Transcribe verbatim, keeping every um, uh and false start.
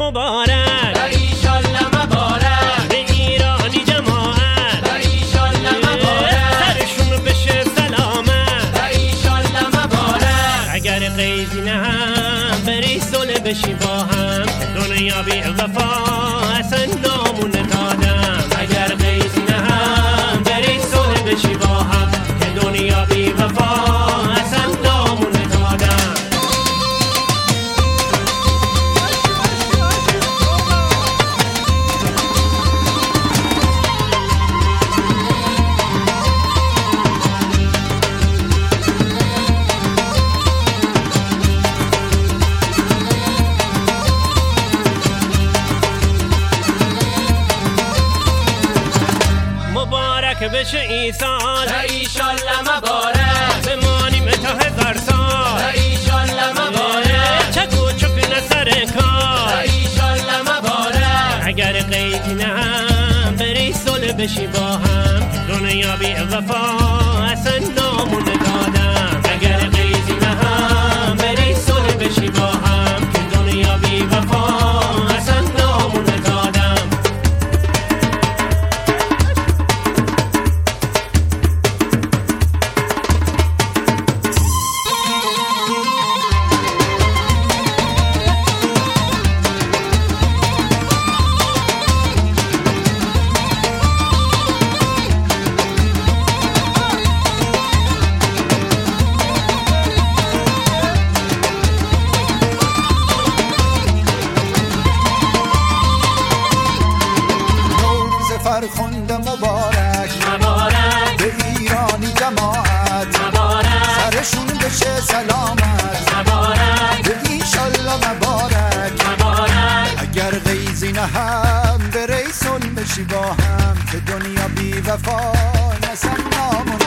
مبارک، ایشالله مبارک، به ایرانی جماعت، ایشالله مبارک، سرشون بشه سلامت، ایشالله مبارک. اگر قیدی نه هم بری صلح بشی با هم، دنیا بی وفا اصلا نامون دادم. اگر قیدی نه هم بری صلح بشی با هم، که دنیا بی وفا اصلا نامون دادم. مبارک بشه این سال، ایشالله مبارک، بمانیم تا هزار سال، ایشالله مبارک، چک و چک نه سر کار، ایشالله مبارک. اگر قیدی نه هم بری صلح بشی با هم، دنیا بی وفا اصلا نامون دادم. اگر قیدی نه هم بری صلح بشی با هم، که دنیا بی وفا اصلا نامون دادم. فرخنده مبارک، مبارک، به ایرانی جماعت، مبارک، سرشون بشه سلامت، مبارک، به ایشالله مبارک، مبارک. اگر قیزی نه هم بری صلح بشی با هم، که دنیا بی وفا نسم نامون